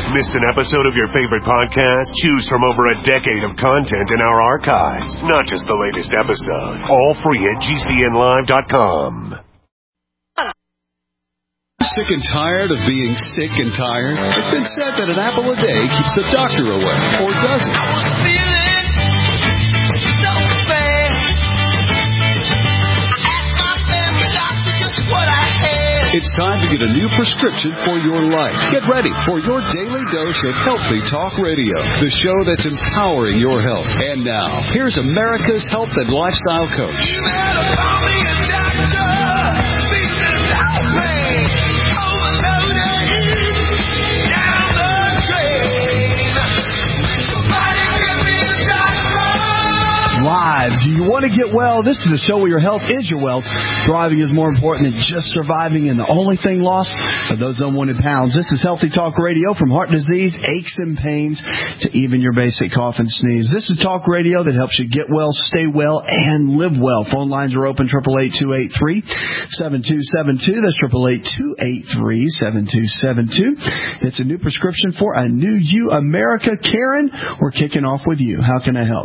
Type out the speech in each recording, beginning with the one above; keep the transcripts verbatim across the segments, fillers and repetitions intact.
Missed an episode of your favorite podcast? Choose from over a decade of content in our archives. Not just the latest episode. All free at G C N live dot com. Sick and tired of being sick and tired? It's been said that an apple a day keeps the doctor away. Or does it? I was feeling so bad. I asked my family doctor just what I had. It's time to get a new prescription for your life. Get ready for your daily dose of Healthy Talk Radio, the show that's empowering your health. And now, here's America's health and lifestyle coach. You better call me a doctor. Speak to the pain. Overloaded. Down the drain. Somebody give me a doctor. Live. Do you want to get well? This is the show where your health is your wealth. Thriving is more important than just surviving, and the only thing lost are those unwanted pounds. This is Healthy Talk Radio, from heart disease, aches and pains, to even your basic cough and sneeze. This is talk radio that helps you get well, stay well, and live well. Phone lines are open, eight eight eight, two eight three, seven two seven two. That's eight eight eight, two eight three, seven two seven two. It's a new prescription for a new you, America. Karen, we're kicking off with you. How can I help?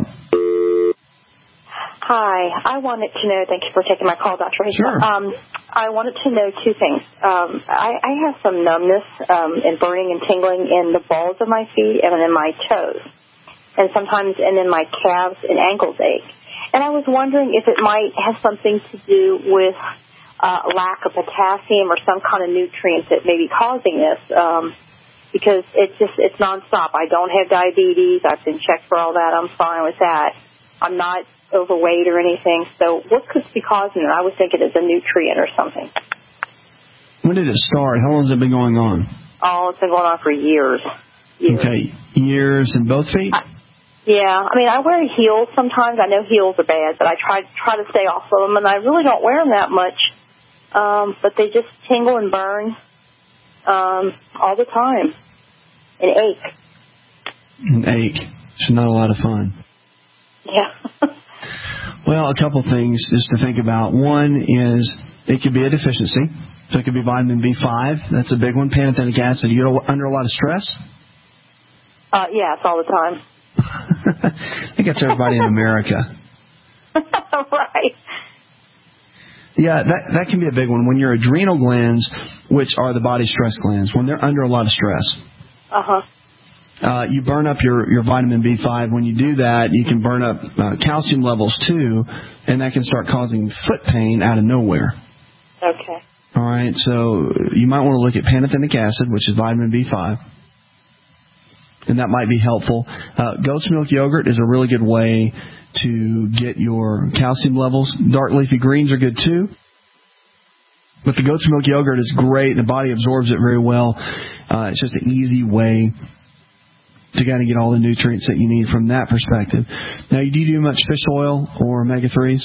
Hi, I wanted to know, thank you for taking my call, Doctor Hayes. Sure. Um, I wanted to know two things. Um, I, I have some numbness um, and burning and tingling in the balls of my feet and in my toes, and sometimes and in my calves and ankles ache. And I was wondering if it might have something to do with uh, lack of potassium or some kind of nutrients that may be causing this, um, because it's just it's nonstop. I don't have diabetes. I've been checked for all that. I'm fine with that. I'm not overweight or anything. So what could be causing it? I was thinking it's a nutrient or something. When did it start? How long has it been going on? Oh, it's been going on for years. years. Okay, years in both feet? I, yeah, I mean, I wear heels sometimes. I know heels are bad, but I try try to stay off of them, and I really don't wear them that much. Um, but they just tingle and burn um, all the time and ache. And ache. It's not a lot of fun. Yeah. Well, a couple things just to think about. One is it could be a deficiency. So it could be vitamin B five. That's a big one. Pantothenic acid. You're under a lot of stress? Uh, yeah, it's all the time. I think that's everybody in America. Right. Yeah, that that can be a big one. When your adrenal glands, which are the body stress glands, when they're under a lot of stress, uh-huh. Uh, you burn up your, your vitamin B five. When you do that, you can burn up uh, calcium levels too, and that can start causing foot pain out of nowhere. Okay. All right, so you might want to look at pantothenic acid, which is vitamin B five, and that might be helpful. Uh, goat's milk yogurt is a really good way to get your calcium levels. Dark leafy greens are good too. But the goat's milk yogurt is great. The body absorbs it very well. Uh, it's just an easy way to kind of get all the nutrients that you need from that perspective. Now, do you do much fish oil or omega threes?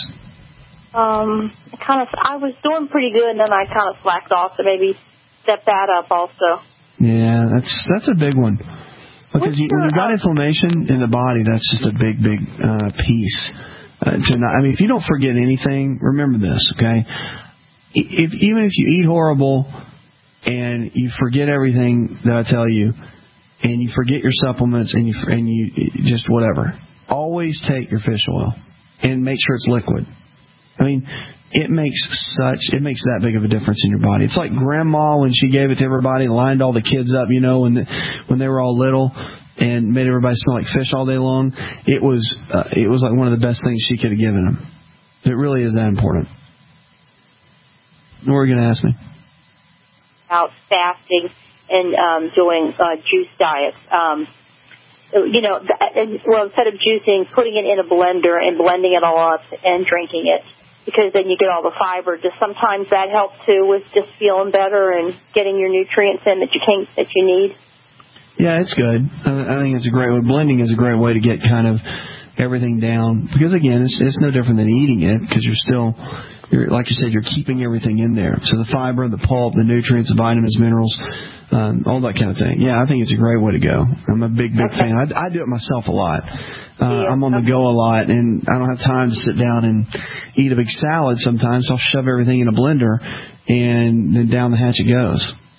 Um, kind of. I was doing pretty good, and then I kind of slacked off, so maybe step that up also. Yeah, that's that's a big one. Because you, when you've got inflammation in the body, that's just a big, big uh, piece. Uh, to not, I mean, if you don't forget anything, remember this, okay? If even if you eat horrible and you forget everything that I tell you, and you forget your supplements, and you and you just whatever, always take your fish oil and make sure it's liquid. I mean, it makes such it makes that big of a difference in your body. It's like Grandma when she gave it to everybody and lined all the kids up, you know, when the, when they were all little, and made everybody smell like fish all day long. It was uh, it was like one of the best things she could have given them. It really is that important. What were you going to ask me? About fasting and um, doing uh, juice diets. Um, you know, and, well, instead of juicing, putting it in a blender and blending it all up and drinking it, because then you get all the fiber. Does sometimes that help too with just feeling better and getting your nutrients in that you can't that you need? Yeah, it's good. I, I think it's a great way. Blending is a great way to get kind of everything down, because again, it's it's no different than eating it, because you're still, you're like you said, you're keeping everything in there. So the fiber, the pulp, the nutrients, the vitamins, minerals, um, all that kind of thing. Yeah, I think it's a great way to go. I'm a big, big okay. fan. I, I do it myself a lot. Uh, yeah. I'm on the go a lot, and I don't have time to sit down and eat a big salad sometimes. So I'll shove everything in a blender, and then down the hatch it goes.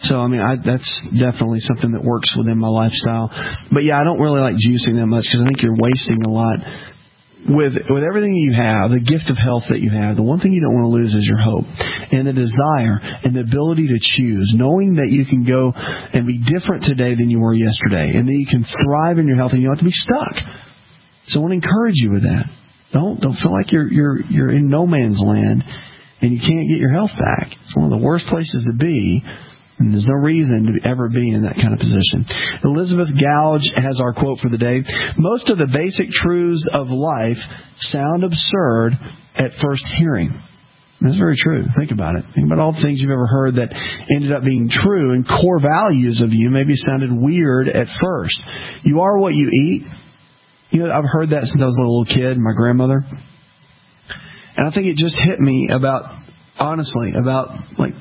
So, I mean, I, that's definitely something that works within my lifestyle. But, yeah, I don't really like juicing that much because I think you're wasting a lot. With with everything you have, the gift of health that you have, the one thing you don't want to lose is your hope and the desire and the ability to choose, knowing that you can go and be different today than you were yesterday and that you can thrive in your health and you don't have to be stuck. So I want to encourage you with that. Don't don't feel like you're you're you're in no man's land and you can't get your health back. It's one of the worst places to be. And there's no reason to ever be in that kind of position. Elizabeth Gouge has our quote for the day. Most of the basic truths of life sound absurd at first hearing. That's very true. Think about it. Think about all the things you've ever heard that ended up being true, and core values of you maybe sounded weird at first. You are what you eat. You know, I've heard that since I was a little kid, my grandmother. And I think it just hit me about, honestly, about like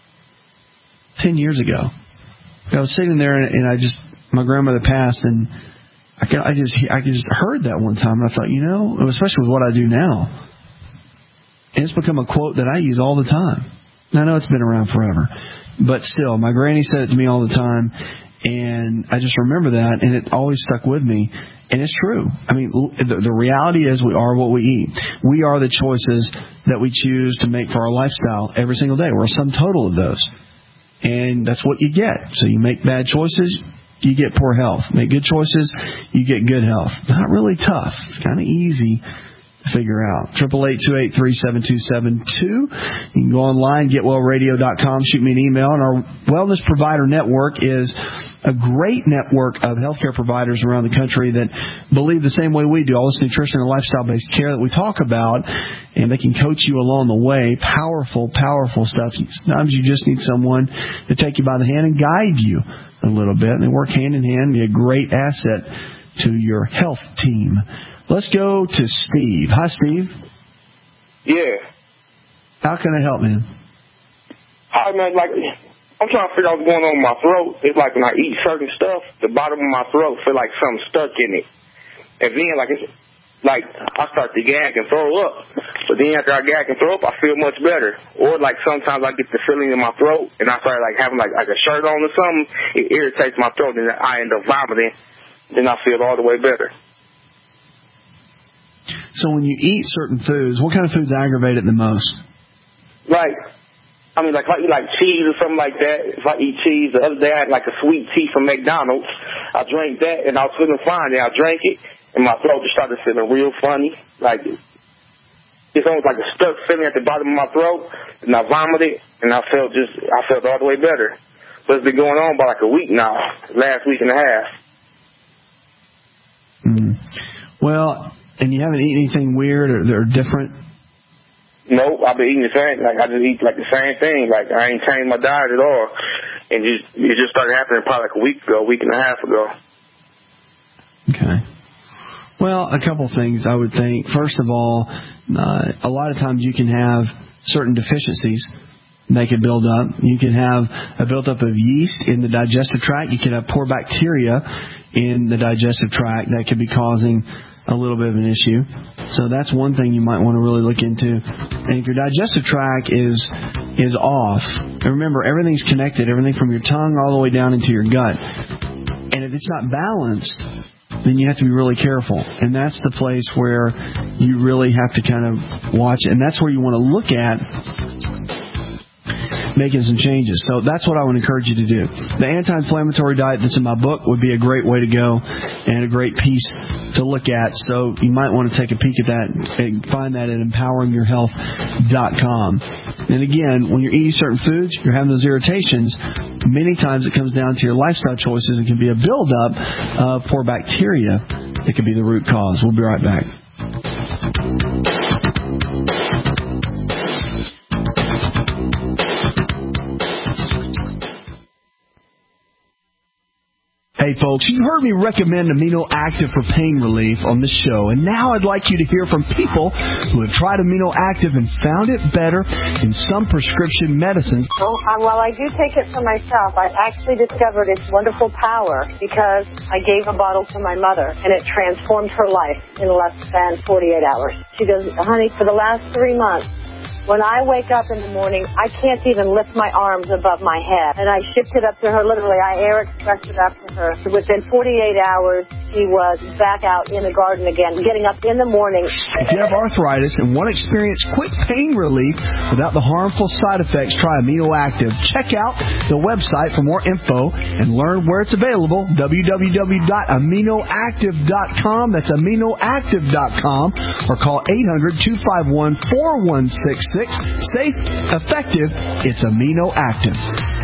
ten years ago. I was sitting there and, and I just, my grandmother passed, and I, could, I just I just heard that one time, and I thought, you know, especially with what I do now, and it's become a quote that I use all the time. And I know it's been around forever, but still, my granny said it to me all the time, and I just remember that, and it always stuck with me. And it's true. I mean, the, the reality is we are what we eat. We are the choices that we choose to make for our lifestyle every single day. We're a sum total of those. And that's what you get. So you make bad choices, you get poor health. Make good choices, you get good health. Not really tough. It's kind of easy to figure out. Triple eight two eight three seven two seven two. You can go online, get well radio dot com, shoot me an email. And our Wellness Provider Network is a great network of healthcare providers around the country that believe the same way we do, all this nutrition and lifestyle-based care that we talk about, and they can coach you along the way. Powerful, powerful stuff. Sometimes you just need someone to take you by the hand and guide you a little bit, and they work hand in hand and be a great asset to your health team. Let's go to Steve. Hi, Steve. Yeah. How can I help, man? Hi, man. Like, I'm trying to figure out what's going on with my throat. It's like when I eat certain stuff, the bottom of my throat feel like something stuck in it. And then, like, it's like I start to gag and throw up. But then after I gag and throw up, I feel much better. Or, like, sometimes I get the feeling in my throat, and I start, like, having, like, like a shirt on or something. It irritates my throat, and I end up vomiting. Then I feel all the way better. So when you eat certain foods, what kind of foods aggravate it the most? Like, I mean, like if I eat like cheese or something like that, if I eat cheese, the other day I had like a sweet tea from McDonald's. I drank that and I was feeling fine. Then I drank it and my throat just started feeling real funny. Like, it's almost like a stuck feeling at the bottom of my throat. And I vomited and I felt just, I felt all the way better. But it's been going on about like a week now, last week and a half. Mm. Well, and you haven't eaten anything weird or, or different? Nope, I've been eating the same. Like I just eat like the same thing. Like I ain't changed my diet at all, and just it just started happening probably like a week ago, a week and a half ago. Okay. Well, a couple things I would think. First of all, uh, a lot of times you can have certain deficiencies. They could build up. You can have a buildup of yeast in the digestive tract. You can have poor bacteria in the digestive tract that could be causing a little bit of an issue. So that's one thing you might want to really look into. And if your digestive tract is is off, and remember, everything's connected, everything from your tongue all the way down into your gut. And if it's not balanced, then you have to be really careful. And that's the place where you really have to kind of watch it. And that's where you want to look at making some changes. So that's what I would encourage you to do. The anti-inflammatory diet that's in my book would be a great way to go and a great piece to look at. So you might want to take a peek at that and find that at empowering your health dot com. And again, when you're eating certain foods, you're having those irritations, many times it comes down to your lifestyle choices. It can be a buildup of poor bacteria. It could be the root cause. We'll be right back. Hey folks, you've heard me recommend Amino Active for pain relief on this show, and now I'd like you to hear from people who have tried Amino Active and found it better than some prescription medicines. Well, uh, while I do take it for myself, I actually discovered its wonderful power because I gave a bottle to my mother, and it transformed her life in less than forty-eight hours. She goes, honey, for the last three months, When I wake up in the morning, I can't even lift my arms above my head. And I shipped it up to her, literally. I air expressed it up to her. Within forty-eight hours, she was back out in the garden again, getting up in the morning. If you have arthritis and want to experience quick pain relief without the harmful side effects, try Amino Active. Check out the website for more info and learn where it's available, w w w dot amino active dot com. That's amino active dot com. Or call eight hundred, two five one, four one six six. Safe, effective, it's Amino Active.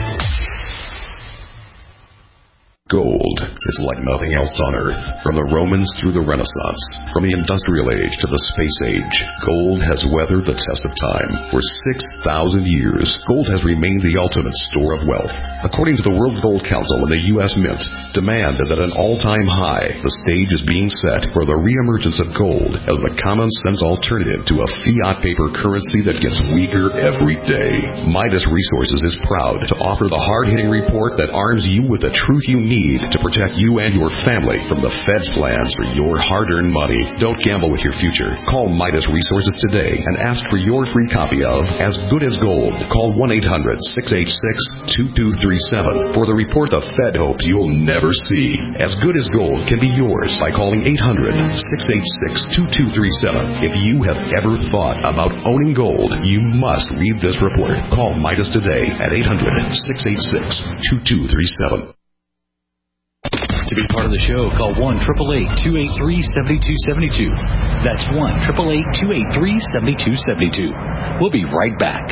Gold is like nothing else on Earth. From the Romans through the Renaissance, from the Industrial Age to the Space Age, gold has weathered the test of time. For six thousand years, gold has remained the ultimate store of wealth. According to the World Gold Council and the U S Mint, demand is at an all-time high. The stage is being set for the reemergence of gold as the common-sense alternative to a fiat paper currency that gets weaker every day. Midas Resources is proud to offer the hard-hitting report that arms you with the truth you need to protect you and your family from the Fed's plans for your hard-earned money. Don't gamble with your future. Call Midas Resources today and ask for your free copy of As Good as Gold. Call one eight hundred, six eight six, two two three seven for the report the Fed hopes you'll never see. As Good as Gold can be yours by calling eight hundred, six eight six, two two three seven. If you have ever thought about owning gold, you must read this report. Call Midas today at eight hundred, six eight six, two two three seven. To be part of the show, call one eight eight eight, two eight three, seven two seven two. That's one eight eight eight, two eight three, seven two seven two. We'll be right back.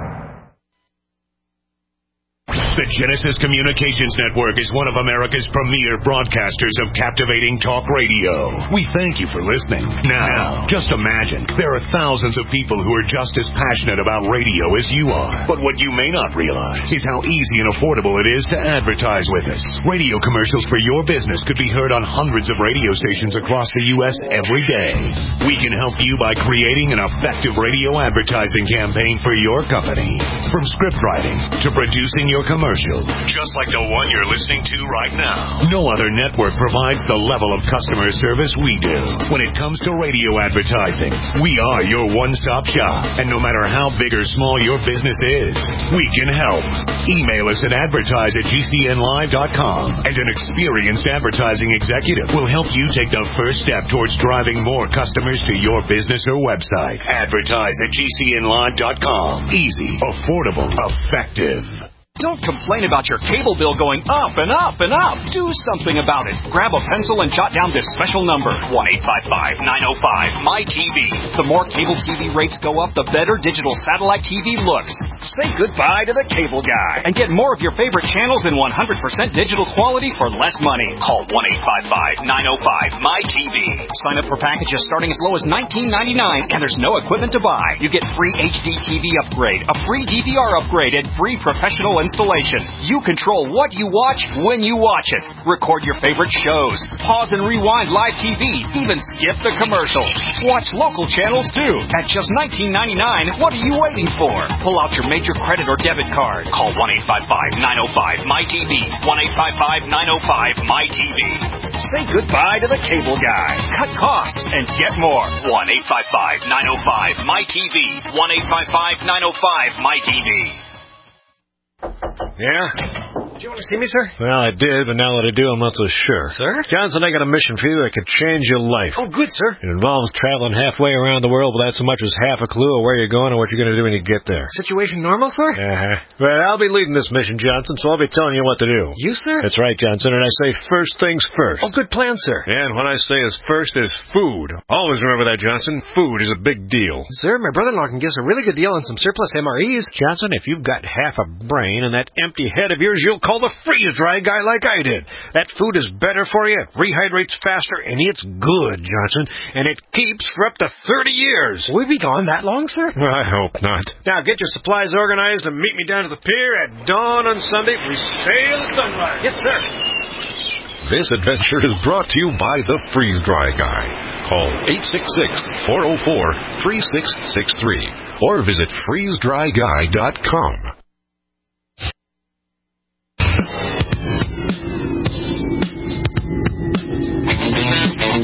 The Genesis Communications Network is one of America's premier broadcasters of captivating talk radio. We thank you for listening. Now, just imagine, there are thousands of people who are just as passionate about radio as you are. But what you may not realize is how easy and affordable it is to advertise with us. Radio commercials for your business could be heard on hundreds of radio stations across the U S every day. We can help you by creating an effective radio advertising campaign for your company. From script writing to producing your commercial, just like the one you're listening to right now. No other network provides the level of customer service we do. When it comes to radio advertising, we are your one-stop shop. And no matter how big or small your business is, we can help. Email us at advertise at g c n live dot com, and an experienced advertising executive will help you take the first step towards driving more customers to your business or website. Advertise at g c n live dot com. Easy, affordable, effective. Don't complain about your cable bill going up and up and up. Do something about it. Grab a pencil and jot down this special number, one eight five five, nine oh five, M Y T V. The more cable T V rates go up, the better digital satellite T V looks. Say goodbye to the cable guy and get more of your favorite channels in one hundred percent digital quality for less money. Call one eight five five, nine oh five, M Y T V. Sign up for packages starting as low as nineteen ninety-nine, and there's no equipment to buy. You get free H D T V upgrade, a free D V R upgrade, and free professional installation. You control what you watch when you watch it. Record your favorite shows. Pause and rewind live T V. Even skip the commercials. Watch local channels too. At just nineteen ninety-nine, what are you waiting for? Pull out your major credit or debit card. Call one eight five five, nine oh five, M Y T V. one eight five five, nine oh five, M Y T V. Say goodbye to the cable guy. Cut costs and get more. one eight five five, nine oh five, M Y T V. one eight five five, nine oh five, M Y T V. Yeah? Did you want to see me, sir? Well, I did, but now that I do, I'm not so sure. Sir? Johnson, I got a mission for you that could change your life. Oh, good, sir. It involves traveling halfway around the world without so much as half a clue of where you're going or what you're going to do when you get there. Situation normal, sir? Uh-huh. Well, I'll be leading this mission, Johnson, so I'll be telling you what to do. You, sir? That's right, Johnson, and I say first things first. Oh, good plan, sir. And what I say is first is food. Always remember that, Johnson. Food is a big deal. Sir, my brother-in-law can give us a really good deal on some surplus M R Es. Johnson, if you've got half a brain and that empty head of yours, you'll call the freeze-dry guy like I did. That food is better for you, it rehydrates faster, and it's good, Johnson, and it keeps for up to thirty years. Will we be gone that long, sir? Well, I hope not. Now, get your supplies organized and meet me down to the pier at dawn on Sunday. We sail at sunrise. Yes, sir. This adventure is brought to you by the Freeze Dry Guy. Call eight six six, four oh four, three six six three or visit freeze dry guy dot com.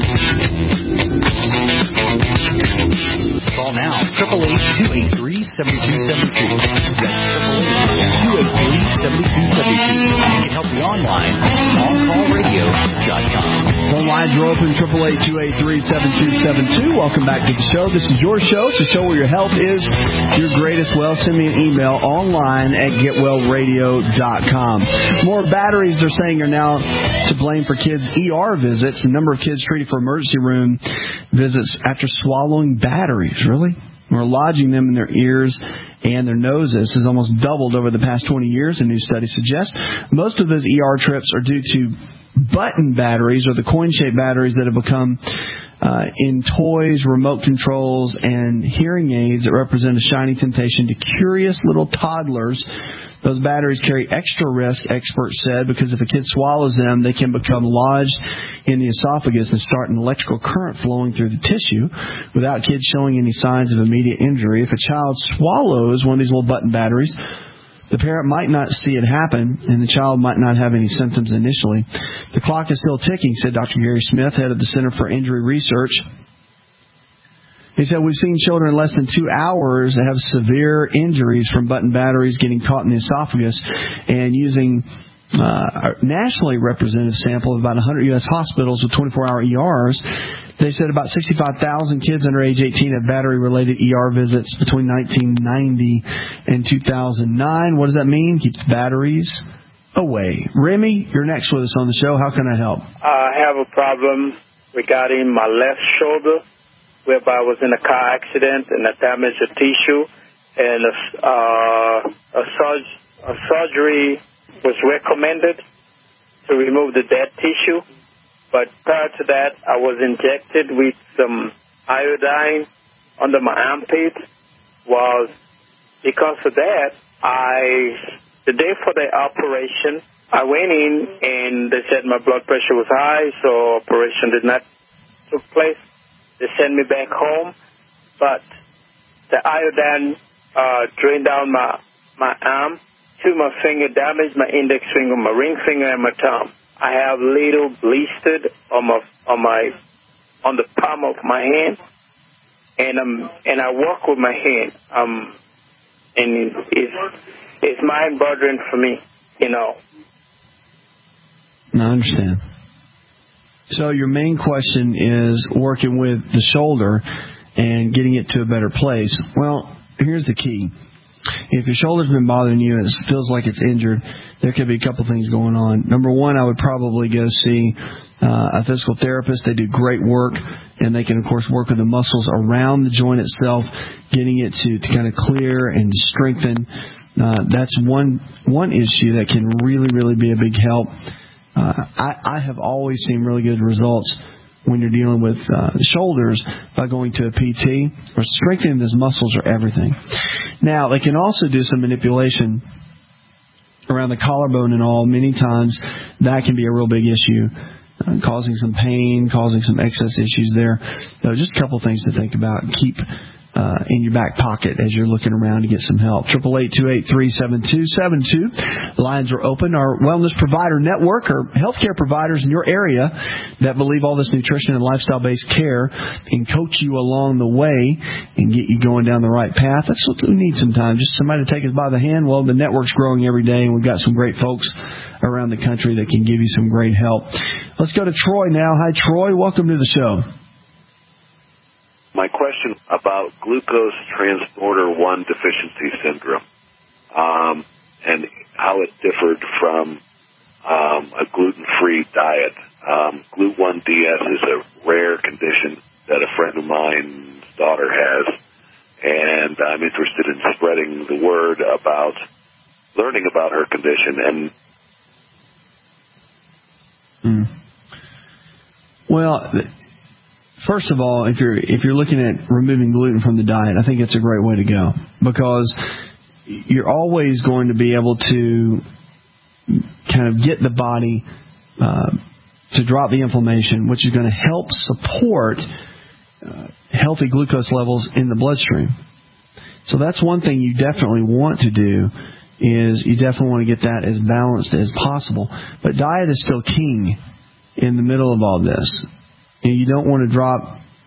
Call now, eight eight eight, two eight three, seven Lines are open, eight eight eight, two eight three, seven two seven two. Welcome back to the show. This is your show. It's a show where your health is your greatest wealth. Send me an email online at get well radio dot com. More batteries, they're saying, are now to blame for kids' E R visits. The number of kids treated for emergency room visits after swallowing batteries. Really? Or lodging them in their ears and their noses has almost doubled over the past twenty years, a new study suggests. Most of those E R trips are due to button batteries, or the coin-shaped batteries that have become uh, in toys, remote controls, and hearing aids that represent a shiny temptation to curious little toddlers. Those batteries carry extra risk, experts said, because if a kid swallows them, they can become lodged in the esophagus and start an electrical current flowing through the tissue without kids showing any signs of immediate injury. If a child swallows one of these little button batteries, the parent might not see it happen, and the child might not have any symptoms initially. The clock is still ticking, said Doctor Gary Smith, head of the Center for Injury Research. He said, we've seen children in less than two hours that have severe injuries from button batteries getting caught in the esophagus, and using uh, a nationally representative sample of about one hundred U S hospitals with twenty-four hour E Rs, they said about sixty-five thousand kids under age eighteen have battery-related E R visits between nineteen ninety and two thousand nine. What does that mean? Keep the batteries away. Remy, you're next with us on the show. How can I help? I have a problem regarding my left shoulder, whereby I was in a car accident and I damaged a tissue, and a, uh, a, surg- a surgery was recommended to remove the dead tissue. But prior to that, I was injected with some iodine under my armpit. Was because of that, I the day for the operation, I went in and they said my blood pressure was high, so operation did not took place. They sent me back home, but the iodine uh, drained down my my arm to my finger, damaged my index finger, my ring finger, and my thumb. I have little blisters on my on my on the palm of my hand, and um and I walk with my hand. Um, and it's it's mind bothering for me, you know. I understand. So your main question is working with the shoulder and getting it to a better place. Well, here's the key. If your shoulder's been bothering you and it feels like it's injured, there could be a couple things going on. Number one, I would probably go see uh, a physical therapist. They do great work, and they can, of course, work with the muscles around the joint itself, getting it to, to kind of clear and strengthen. Uh, that's one one issue that can really, really be a big help. Uh, I, I have always seen really good results when you're dealing with uh, shoulders by going to a P T, or strengthening those muscles are everything. Now, they can also do some manipulation around the collarbone and all. Many times that can be a real big issue, uh, causing some pain, causing some excess issues there. So just a couple things to think about and keep Uh, in your back pocket as you're looking around to get some help. eight eight eight, two eight three, seven two seven two. Lines are open. Our Wellness Provider Network are healthcare providers in your area that believe all this nutrition and lifestyle-based care can coach you along the way and get you going down the right path. That's what we need sometimes, just somebody to take us by the hand. Well, the network's growing every day, and we've got some great folks around the country that can give you some great help. Let's go to Troy now. Hi, Troy. Welcome to the show. My question about glucose transporter one deficiency syndrome, um, and how it differed from um, a gluten-free diet. Um, G L U T one D S is a rare condition that a friend of mine's daughter has, and I'm interested in spreading the word about learning about her condition. And mm. Well, first of all, if you're if you're looking at removing gluten from the diet, I think it's a great way to go, because you're always going to be able to kind of get the body uh, to drop the inflammation, which is going to help support uh, healthy glucose levels in the bloodstream. So that's one thing you definitely want to do, is you definitely want to get that as balanced as possible. But diet is still king in the middle of all this. And you don't want to drop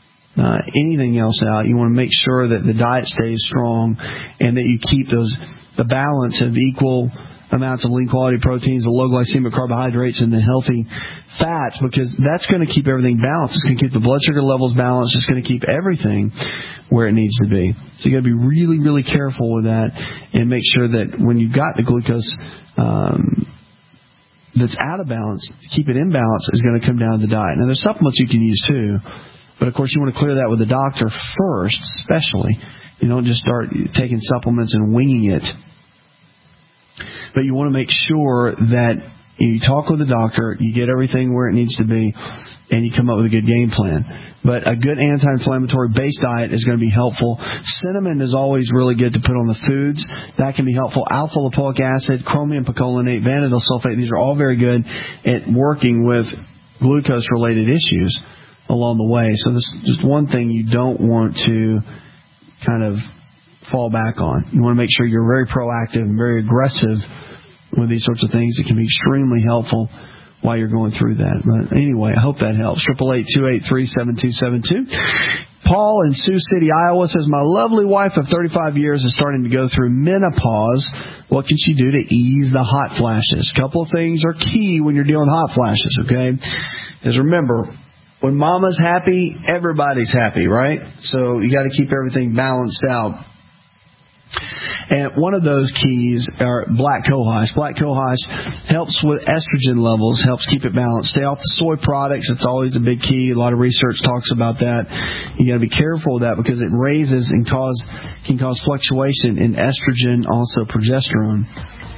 uh, anything else out. You want to make sure that the diet stays strong and that you keep those the balance of equal amounts of lean quality proteins, the low glycemic carbohydrates, and the healthy fats, because that's going to keep everything balanced. It's going to keep the blood sugar levels balanced. It's going to keep everything where it needs to be. So you got to be really, really careful with that and make sure that when you've got the glucose um, that's out of balance, to keep it in balance is going to come down to the diet. Now, there's supplements you can use too, but of course you want to clear that with the doctor first, especially. You don't just start taking supplements and winging it. But you want to make sure that you talk with the doctor, you get everything where it needs to be, and you come up with a good game plan. But a good anti-inflammatory base diet is going to be helpful. Cinnamon is always really good to put on the foods. That can be helpful. Alpha-lipoic acid, chromium picolinate, vanadyl sulfate, these are all very good at working with glucose-related issues along the way. So this is just one thing you don't want to kind of fall back on. You want to make sure you're very proactive and very aggressive with these sorts of things. It can be extremely helpful while you're going through that. But anyway, I hope that helps. Triple eight two eight three seven two seven two. Paul in Sioux City, Iowa says, my lovely wife of thirty-five years is starting to go through menopause. What can she do to ease the hot flashes? A couple of things are key when you're dealing with hot flashes, okay? Is remember, when mama's happy, everybody's happy, right? So you got to keep everything balanced out. And one of those keys are black cohosh. Black cohosh helps with estrogen levels, helps keep it balanced. Stay off the soy products. It's always a big key. A lot of research talks about that. You got to be careful with that because it raises and cause can cause fluctuation in estrogen, also progesterone.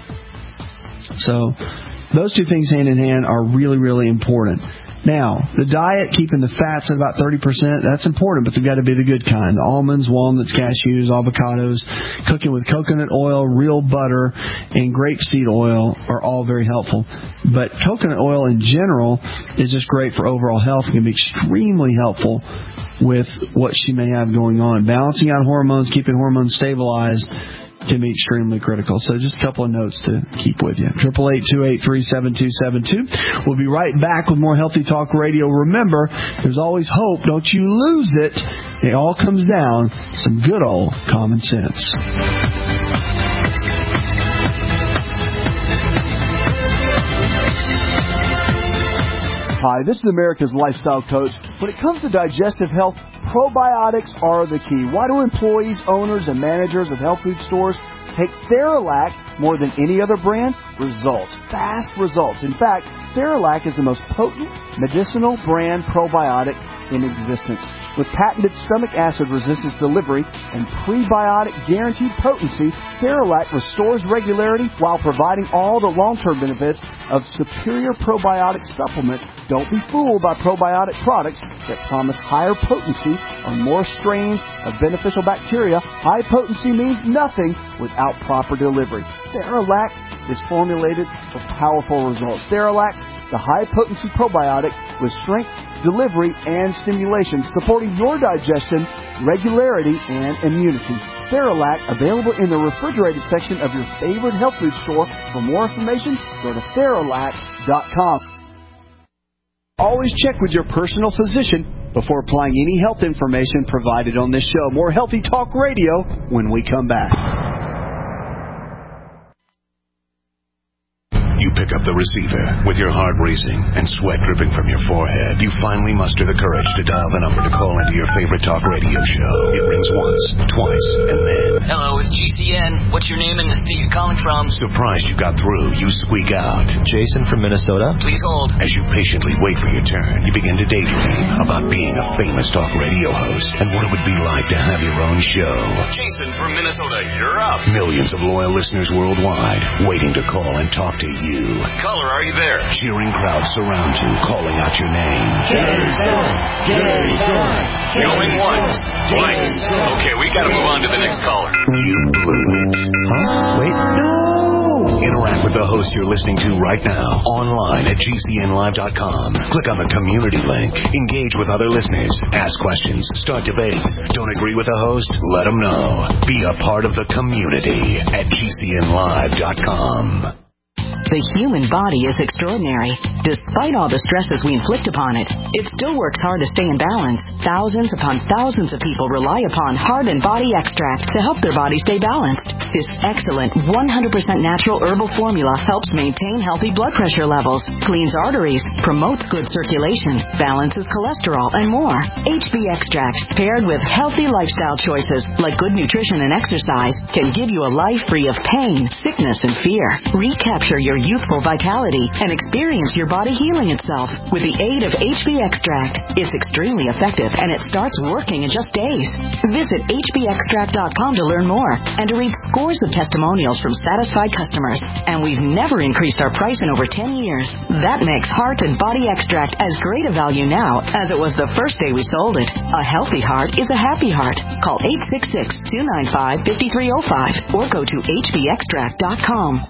So those two things hand in hand are really, really important. Now, the diet, keeping the fats at about thirty percent, that's important, but they've got to be the good kind. The almonds, walnuts, cashews, avocados, cooking with coconut oil, real butter, and grapeseed oil are all very helpful. But coconut oil in general is just great for overall health. It can be extremely helpful with what she may have going on. Balancing out hormones, keeping hormones stabilized, can be extremely critical. So just a couple of notes to keep with you. Triple eight two eight three seven two seven two. We'll be right back with more Healthy Talk Radio. Remember, there's always hope. Don't you lose it. It all comes down to some good old common sense. Hi, this is America's Lifestyle Coach. When it comes to digestive health, probiotics are the key. Why do employees, owners, and managers of health food stores take Theralac more than any other brand? Results. Fast results. In fact, Theralac is the most potent medicinal brand probiotic in existence. With patented stomach acid resistance delivery and prebiotic guaranteed potency, Theralac restores regularity while providing all the long-term benefits of superior probiotic supplements. Don't be fooled by probiotic products that promise higher potency or more strains of beneficial bacteria. High potency means nothing without proper delivery. Theralac is formulated for powerful results. Theralac, the high-potency probiotic with strength, delivery, and stimulation, supporting your digestion, regularity, and immunity. Theralac, available in the refrigerated section of your favorite health food store. For more information, go to Theralac dot com. Always check with your personal physician before applying any health information provided on this show. More Healthy Talk Radio when we come back. You pick up the receiver with your heart racing and sweat dripping from your forehead. You finally muster the courage to dial the number to call into your favorite talk radio show. It rings once, twice, and then... Hello, it's G C N. What's your name and the state you're calling from? Surprised you got through, you squeak out. Jason from Minnesota. Please hold. As you patiently wait for your turn, you begin to daydream about being a famous talk radio host and what it would be like to have your own show. Jason from Minnesota, you're up. Millions of loyal listeners worldwide waiting to call and talk to you. Caller, are you there? Cheering crowds surround you, calling out your name. Jason! Jason! Going once, twice. Okay, we gotta move on to the next caller. You blew it. Huh? Wait. No! Interact with the host you're listening to right now, online at G C N live dot com. Click on the community link. Engage with other listeners. Ask questions. Start debates. Don't agree with the host? Let them know. Be a part of the community at G C N live dot com. The human body is extraordinary. Despite all the stresses we inflict upon it, it still works hard to stay in balance. Thousands upon thousands of people rely upon Heart and Body Extract to help their body stay balanced. This excellent one hundred percent natural herbal formula helps maintain healthy blood pressure levels, cleans arteries, promotes good circulation, balances cholesterol, and more. H B Extract, paired with healthy lifestyle choices like good nutrition and exercise, can give you a life free of pain, sickness, and fear. Recapture your youthful vitality and experience your body healing itself with the aid of H B Extract. It's extremely effective, and it starts working in just days. Visit H B extract dot com to learn more and to read scores of testimonials from satisfied customers. And we've never increased our price in over ten years. That makes Heart and Body Extract as great a value now as it was the first day we sold it. A healthy heart is a happy heart. Call eight six six, two nine five, five three zero five or go to H B extract dot com.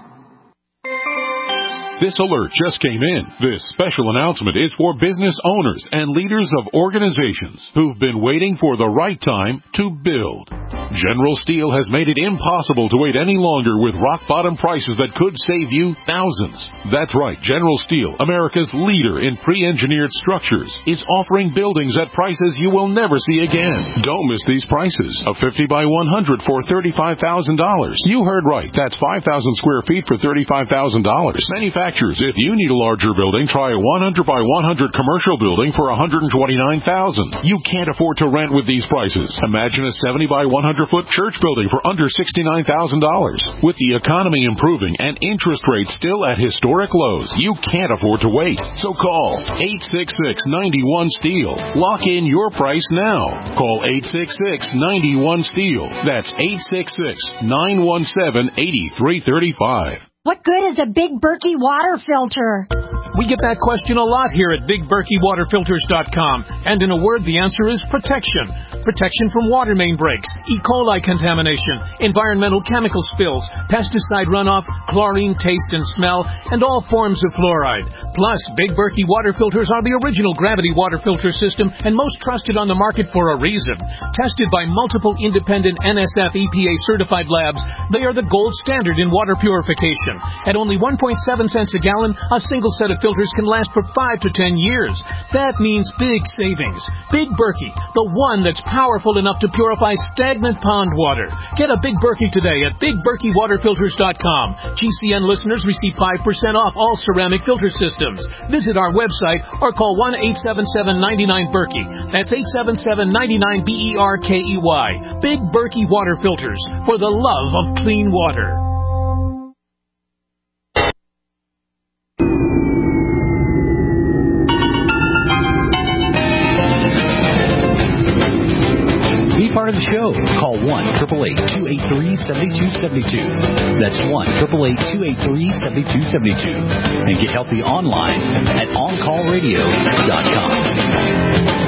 This alert just came in. This special announcement is for business owners and leaders of organizations who've been waiting for the right time to build. General Steel has made it impossible to wait any longer with rock-bottom prices that could save you thousands. That's right, General Steel, America's leader in pre-engineered structures, is offering buildings at prices you will never see again. Don't miss these prices. A fifty by one hundred for thirty-five thousand dollars. You heard right. That's five thousand square feet for thirty-five thousand dollars. Manufacturers, if you need a larger building, try a one hundred by one hundred commercial building for one hundred twenty-nine thousand dollars. You can't afford to rent with these prices. Imagine a seventy by one hundred foot church building for under sixty-nine thousand dollars. With the economy improving and interest rates still at historic lows, you can't afford to wait. So call eight six six, nine one, STEEL. Lock in your price now. Call eight six six, nine one, STEEL. That's eight six six, nine one seven, eight three three five. What good is a Big Berkey water filter? We get that question a lot here at Big Berkey Water Filters dot com. And in a word, the answer is protection. Protection from water main breaks, E. coli contamination, environmental chemical spills, pesticide runoff, chlorine taste and smell, and all forms of fluoride. Plus, Big Berkey water filters are the original gravity water filter system and most trusted on the market for a reason. Tested by multiple independent N S F E P A certified labs, they are the gold standard in water purification. At only one point seven cents a gallon, a single set of filters can last for five to ten years. That means big savings. Big Berkey, the one that's powerful enough to purify stagnant pond water. Get a Big Berkey today at Big Berkey Water Filters dot com. G C N listeners receive five percent off all ceramic filter systems. Visit our website or call one eight seven seven, nine nine, Berkey. That's eight seven seven, nine nine, B E R K E Y. Big Berkey Water Filters, for the love of clean water. Part of the show. Call one, eight eight eight, two eight three, seven two seven two. That's one, eight eight eight, two eight three, seven two seven two. And get healthy online at on call radio dot com.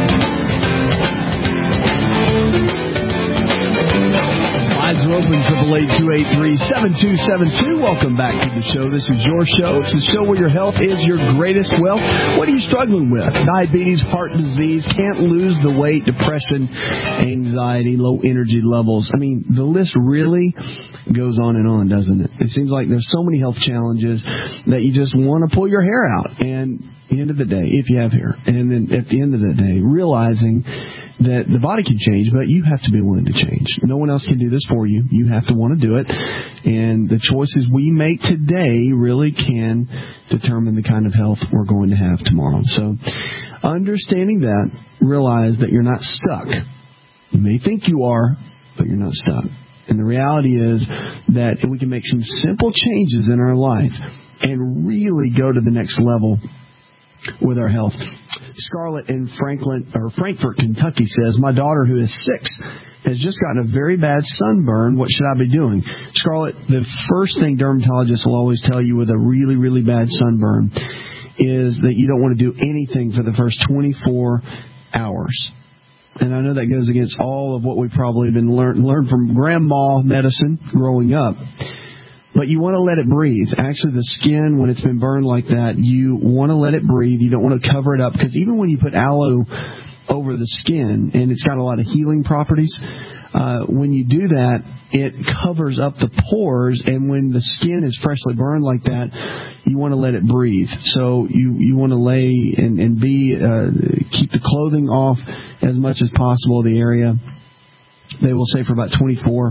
Lines are open, eight eight eight, two eight three, seven two seven two. Welcome back to the show. This is your show. It's the show where your health is your greatest wealth. What are you struggling with? Diabetes, heart disease, can't lose the weight, depression, anxiety, low energy levels. I mean, the list really goes on and on, doesn't it? It seems like there's so many health challenges that you just want to pull your hair out. And at the end of the day, if you have hair, and then at the end of the day, realizing that the body can change, but you have to be willing to change. No one else can do this for you. You have to want to do it. And the choices we make today really can determine the kind of health we're going to have tomorrow. So understanding that, realize that you're not stuck. You may think you are, but you're not stuck. And the reality is that we can make some simple changes in our life and really go to the next level with our health. Scarlett in Franklin or Frankfort, Kentucky says, my daughter, who is six, has just gotten a very bad sunburn. What should I be doing? Scarlett, the first thing dermatologists will always tell you with a really, really bad sunburn is that you don't want to do anything for the first twenty-four hours. And I know that goes against all of what we've probably been learned learned from grandma medicine growing up. But you want to let it breathe. Actually, the skin, when it's been burned like that, you want to let it breathe. You don't want to cover it up, because even when you put aloe over the skin, and it's got a lot of healing properties, uh, when you do that, it covers up the pores, and when the skin is freshly burned like that, you want to let it breathe. So you, you want to lay and, and be uh, keep the clothing off as much as possible, the area. They will say for about twenty-four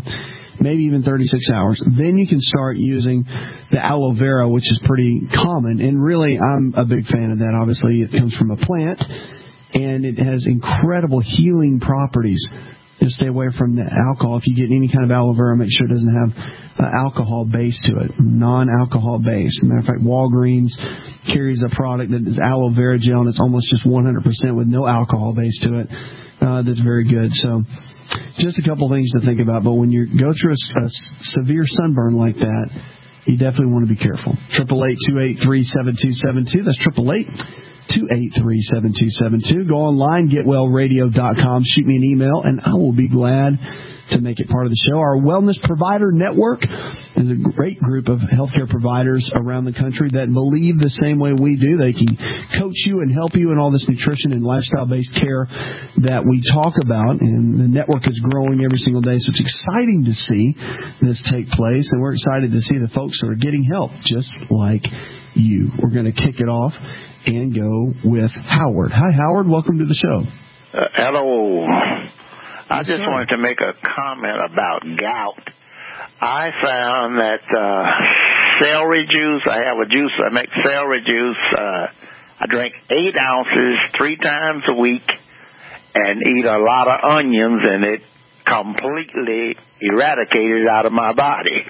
maybe even thirty-six hours. Then you can start using the aloe vera, which is pretty common. And really, I'm a big fan of that. Obviously, it comes from a plant, and it has incredible healing properties. Just stay away from the alcohol. If you get any kind of aloe vera, make sure it doesn't have uh, alcohol base to it, non-alcohol base. As a matter of fact, Walgreens carries a product that is aloe vera gel, and it's almost just one hundred percent with no alcohol base to it. Uh, that's very good. So just a couple things to think about. But when you go through a, a severe sunburn like that, you definitely want to be careful. Triple eight two eight three seven two seven two. That's triple eight two eight three seven two seven two. Go online, get well radio dot com. Shoot me an email, and I will be glad to make it part of the show. Our Wellness Provider Network is a great group of healthcare providers around the country that believe the same way we do. They can coach you and help you in all this nutrition and lifestyle-based care that we talk about, and the network is growing every single day, so it's exciting to see this take place, and we're excited to see the folks that are getting help just like you. We're going to kick it off and go with Howard. Hi, Howard. Welcome to the show. Uh, hello. I just wanted to make a comment about gout. I found that uh, celery juice, I have a juice, I make celery juice. Uh, I drink eight ounces three times a week and eat a lot of onions, and it completely eradicated out of my body.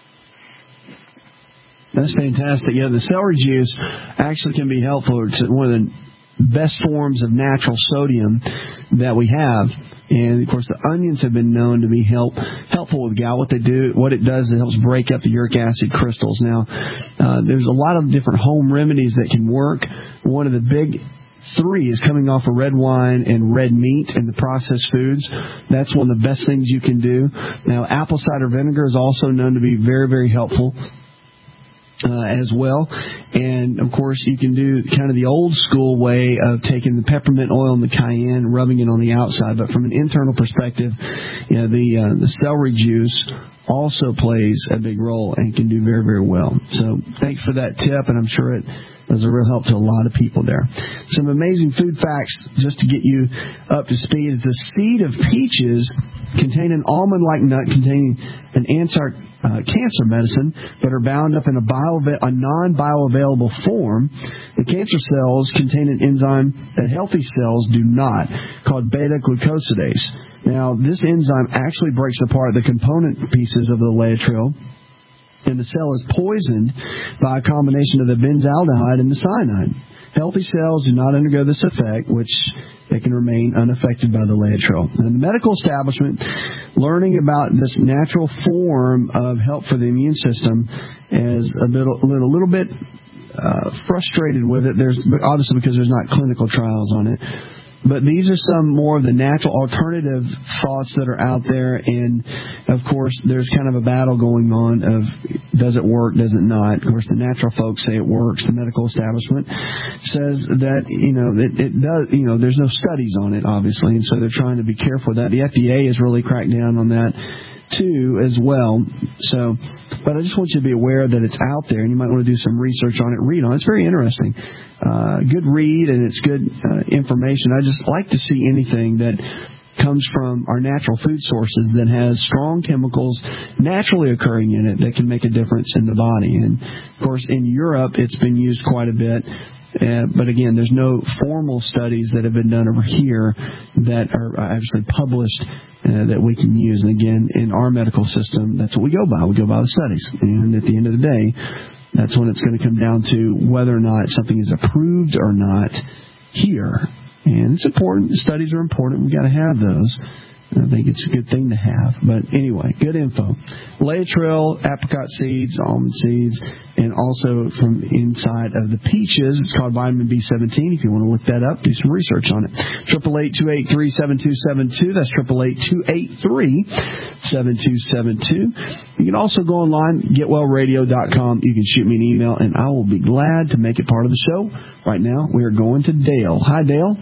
That's fantastic. Yeah, the celery juice actually can be helpful. It's one of the best forms of natural sodium that we have. And, of course, the onions have been known to be help, helpful with gout. What they do, what it does, it helps break up the uric acid crystals. Now, uh, there's a lot of different home remedies that can work. One of the big three is coming off of red wine and red meat and the processed foods. That's one of the best things you can do. Now, apple cider vinegar is also known to be very, very helpful. Uh, as well. And, of course, you can do kind of the old school way of taking the peppermint oil and the cayenne and rubbing it on the outside. But from an internal perspective, you know, the uh, the celery juice also plays a big role and can do very, very well. So thanks for that tip, and I'm sure it was a real help to a lot of people there. Some amazing food facts just to get you up to speed is the seed of peaches contain an almond-like nut containing an anti Uh, cancer medicine, but are bound up in a, bio, a non-bioavailable form. The cancer cells contain an enzyme that healthy cells do not, called beta-glucosidase. Now, this enzyme actually breaks apart the component pieces of the laetrile, and the cell is poisoned by a combination of the benzaldehyde and the cyanide. Healthy cells do not undergo this effect, which they can remain unaffected by the laetrile. In the medical establishment, learning about this natural form of help for the immune system is a little, little, little bit uh, frustrated with it. There's obviously because there's not clinical trials on it. But these are some more of the natural alternative thoughts that are out there. And, of course, there's kind of a battle going on of does it work, does it not. Of course, the natural folks say it works. The medical establishment says that, you know, it, it does, you know, there's no studies on it, obviously. And so they're trying to be careful with that. The F D A has really cracked down on that, too, as well. So, but I just want you to be aware that it's out there, and you might want to do some research on it, read on it. It's very interesting. Uh, good read, and it's good uh, information. I just like to see anything that comes from our natural food sources that has strong chemicals naturally occurring in it that can make a difference in the body. And, of course, in Europe, it's been used quite a bit. Uh, but, again, there's no formal studies that have been done over here that are actually published uh, that we can use. And, again, in our medical system, that's what we go by. We go by the studies. And at the end of the day, that's when it's going to come down to whether or not something is approved or not here. And it's important. Studies are important. We've got to have those. I think it's a good thing to have. But anyway, good info. Laetrile, apricot seeds, almond seeds, and also from inside of the peaches, it's called vitamin B seventeen. If you want to look that up, do some research on it. triple eight two eight three seven two seven two. That's triple eight two eight three seven two seven two. You can also go online, get well radio dot com. You can shoot me an email, and I will be glad to make it part of the show. Right now, we are going to Dale. Hi, Dale.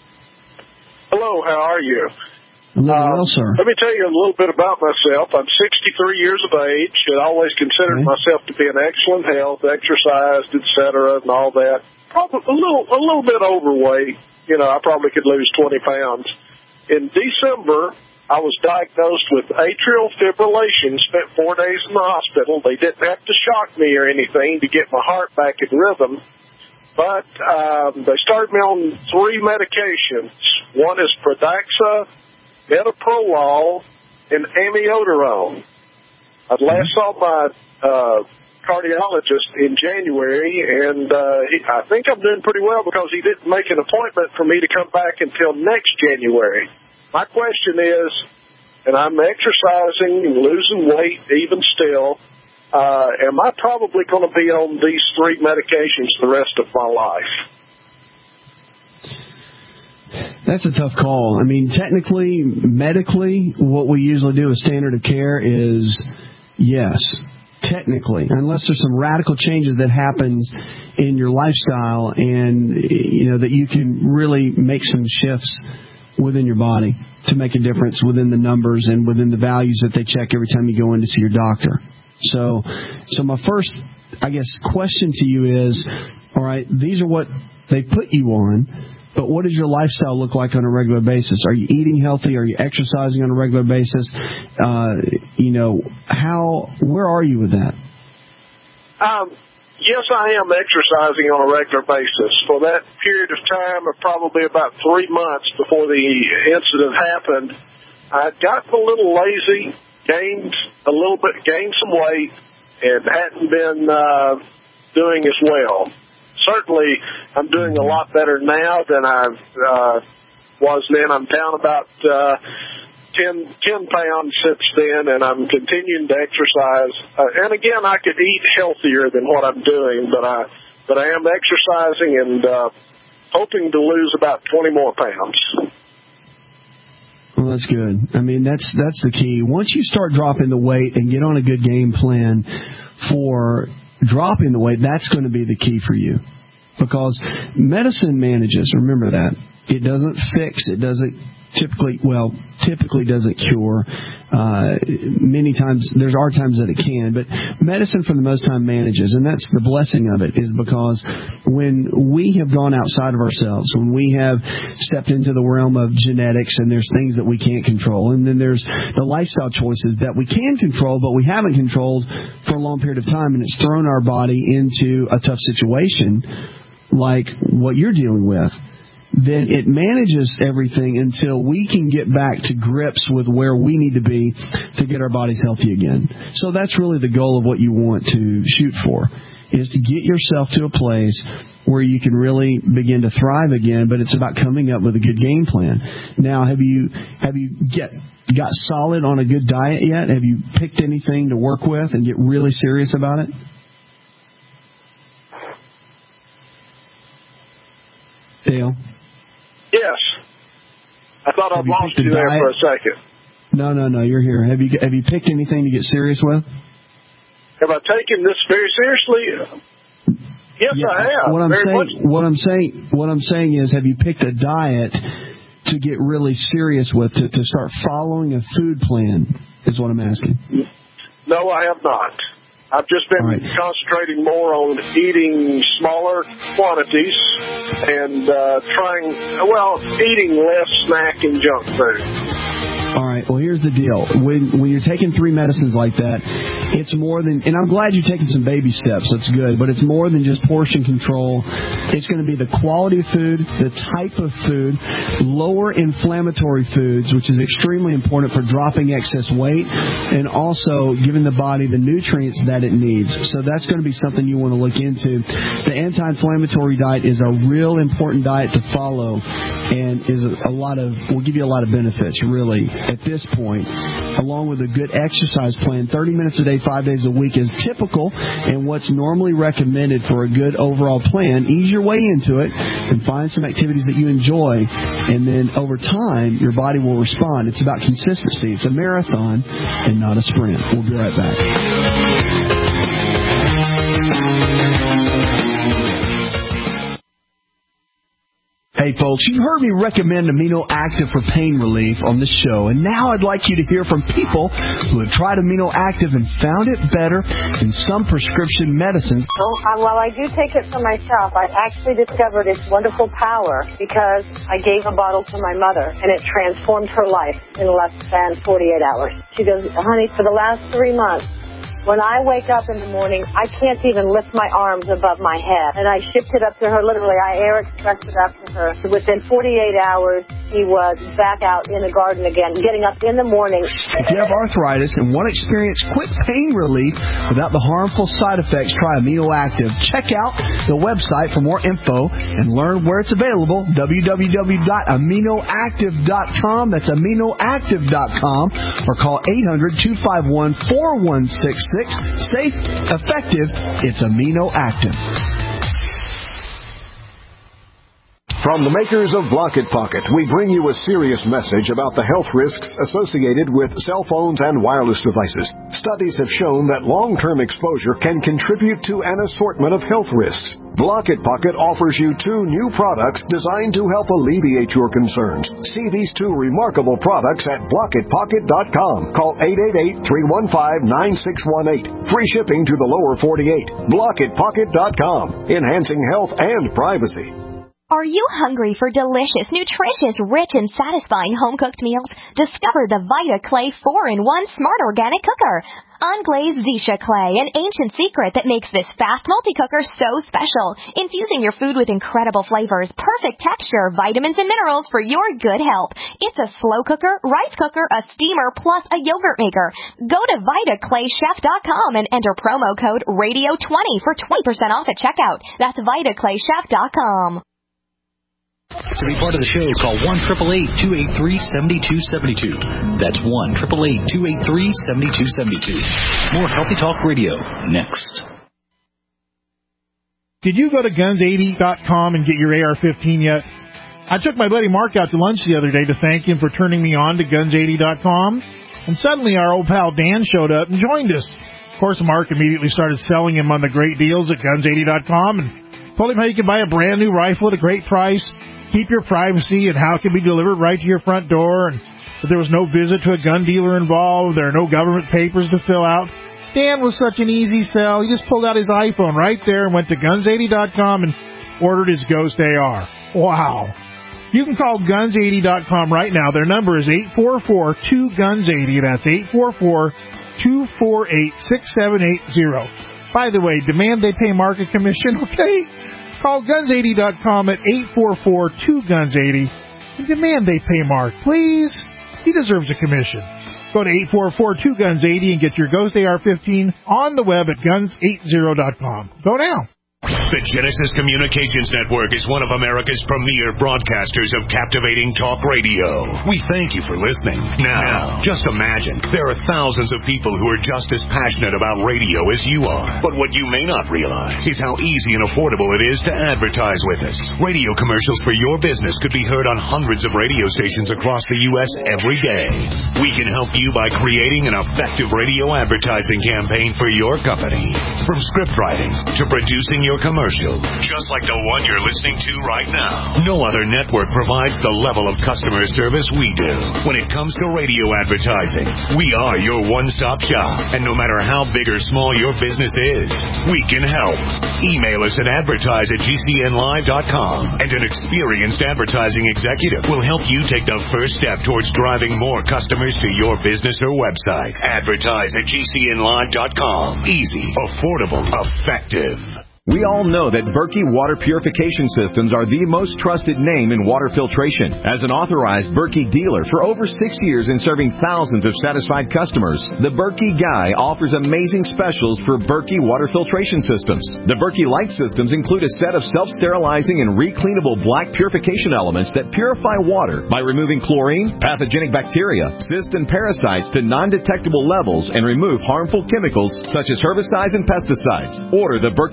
Hello, how are you? Uh, well, sir. Let me tell you a little bit about myself. I'm sixty-three years of age and always considered okay. myself to be in excellent health, exercised, et cetera, and all that. Probably a little, a little bit overweight. You know, I probably could lose twenty pounds. In December I was diagnosed with atrial fibrillation, spent four days in the hospital. They didn't have to shock me or anything to get my heart back in rhythm. But um, they started me on three medications. One is Pradaxa, metoprolol, and amiodarone. I last saw my uh, cardiologist in January, and uh, he, I think I'm doing pretty well because he didn't make an appointment for me to come back until next January. My question is, and I'm exercising and losing weight even still, uh, am I probably going to be on these three medications the rest of my life? That's a tough call. I mean, technically, medically, what we usually do as standard of care is yes. Technically, unless there's some radical changes that happen in your lifestyle and, you know, that you can really make some shifts within your body to make a difference within the numbers and within the values that they check every time you go in to see your doctor. So, so my first, I guess, question to you is, all right, these are what they put you on, but what does your lifestyle look like on a regular basis? Are you eating healthy? Are you exercising on a regular basis? Uh, you know, how, where are you with that? Um, yes, I am exercising on a regular basis. For that period of time of probably about three months before the incident happened, I had gotten a little lazy, gained a little bit, gained some weight, and hadn't been uh, doing as well. Certainly, I'm doing a lot better now than I uh, was then. I'm down about uh, ten, ten pounds since then, and I'm continuing to exercise. Uh, and again, I could eat healthier than what I'm doing, but I, but I am exercising and uh, hoping to lose about twenty more pounds. Well, that's good. I mean, that's that's the key. Once you start dropping the weight and get on a good game plan for dropping the weight, that's going to be the key for you. Because medicine manages, remember that. It doesn't fix, it doesn't typically, well, typically doesn't cure. Uh, many times, there are times that it can, but medicine for the most time manages, and that's the blessing of it, is because when we have gone outside of ourselves, when we have stepped into the realm of genetics, and there's things that we can't control, and then there's the lifestyle choices that we can control, but we haven't controlled for a long period of time, and it's thrown our body into a tough situation like what you're dealing with, then it manages everything until we can get back to grips with where we need to be to get our bodies healthy again. So that's really the goal of what you want to shoot for, is to get yourself to a place where you can really begin to thrive again, but it's about coming up with a good game plan. Now, have you have you get got solid on a good diet yet? Have you picked anything to work with and get really serious about it? Dale? Yes. I thought I lost you there diet? for a second. No, no, no. You're here. Have you have you picked anything to get serious with? Have I taken this very seriously? Yes, yeah, I have. What I'm very saying, much. what I'm saying, what I'm saying is, have you picked a diet to get really serious with, to, to start following a food plan? Is what I'm asking. No, I have not. I've just been right. concentrating more on eating smaller quantities and uh, trying, well, eating less snack and junk food. All right. Well, here's the deal. When when you're taking three medicines like that, it's more than, and I'm glad you're taking some baby steps. That's good. But it's more than just portion control. It's going to be the quality of food, the type of food, lower inflammatory foods, which is extremely important for dropping excess weight, and also giving the body the nutrients that it needs. So that's going to be something you want to look into. The anti-inflammatory diet is a real important diet to follow, and is a lot of will give you a lot of benefits, really. At this point, along with a good exercise plan, thirty minutes a day, five days a week is typical and what's normally recommended for a good overall plan. Ease your way into it and find some activities that you enjoy, and then over time, your body will respond. It's about consistency. It's a marathon and not a sprint. We'll be right back. Hey, folks, you heard me recommend Amino Active for pain relief on this show, and now I'd like you to hear from people who have tried Amino Active and found it better than some prescription medicines. Well, uh, while I do take it for myself, I actually discovered its wonderful power because I gave a bottle to my mother, and it transformed her life in less than forty-eight hours. She goes, honey, for the last three months, when I wake up in the morning, I can't even lift my arms above my head. And I shipped it up to her, literally, I air expressed it up to her. Within forty-eight hours, she was back out in the garden again, getting up in the morning. If you have arthritis and want to experience quick pain relief without the harmful side effects, try Amino Active. Check out the website for more info and learn where it's available, w w w dot amino active dot com. That's amino active dot com. Or call eight hundred, two five one, four one six six. Safe, effective, it's Amino Active. From the makers of Block It Pocket, we bring you a serious message about the health risks associated with cell phones and wireless devices. Studies have shown that long-term exposure can contribute to an assortment of health risks. Block It Pocket offers you two new products designed to help alleviate your concerns. See these two remarkable products at block it pocket dot com. Call eight eight eight, three one five, nine six one eight. Free shipping to the lower forty-eight. block it pocket dot com. Enhancing health and privacy. Are you hungry for delicious, nutritious, rich, and satisfying home-cooked meals? Discover the Vita Clay four in one Smart Organic Cooker. Unglazed Zisha clay, an ancient secret that makes this fast multi-cooker so special. Infusing your food with incredible flavors, perfect texture, vitamins, and minerals for your good health. It's a slow cooker, rice cooker, a steamer, plus a yogurt maker. Go to vita clay chef dot com and enter promo code radio twenty for twenty percent off at checkout. That's vita clay chef dot com. To be part of the show, call one eight eight eight, two eight three, seven two seven two. That's one eight eight eight, two eight three, seven two seven two. More Healthy Talk Radio next. Did you go to guns eighty dot com and get your A R fifteen yet? I took my buddy Mark out to lunch the other day to thank him for turning me on to guns eighty dot com, and suddenly our old pal Dan showed up and joined us. Of course, Mark immediately started selling him on the great deals at guns eighty dot com and told him how you can buy a brand new rifle at a great price, keep your privacy, and how it can be delivered right to your front door, and that there was no visit to a gun dealer involved, there are no government papers to fill out. Dan was such an easy sell. He just pulled out his iPhone right there and went to guns eighty dot com and ordered his Ghost A R. Wow. You can call guns eighty dot com right now. Their number is eight four four, two guns eighty. That's eight four four, two four eight, six seven eight zero. By the way, demand they pay Mark a commission, okay? Call guns eighty dot com at eight four four, two guns eighty and demand they pay Mark, please. He deserves a commission. Go to eight four four, two guns eighty and get your Ghost A R fifteen on the web at guns eighty dot com. Go now. The Genesis Communications Network is one of America's premier broadcasters of captivating talk radio. We thank you for listening. Now, just imagine, there are thousands of people who are just as passionate about radio as you are. But what you may not realize is how easy and affordable it is to advertise with us. Radio commercials for your business could be heard on hundreds of radio stations across the U S every day. We can help you by creating an effective radio advertising campaign for your company. From script writing to producing your commercial, just like the one you're listening to right now. No other network provides the level of customer service we do. When it comes to radio advertising, we are your one-stop shop. And no matter how big or small your business is, we can help. Email us at advertise at g c n live dot com, and an experienced advertising executive will help you take the first step towards driving more customers to your business or website. Advertise at g c n live dot com. Easy, affordable, effective. We all know that Berkey Water Purification Systems are the most trusted name in water filtration. As an authorized Berkey dealer for over six years and serving thousands of satisfied customers, the Berkey Guy offers amazing specials for Berkey Water Filtration Systems. The Berkey Light Systems include a set of self-sterilizing and recleanable black purification elements that purify water by removing chlorine, pathogenic bacteria, cysts, and parasites to non-detectable levels and remove harmful chemicals such as herbicides and pesticides. Order the Berkey Light Systems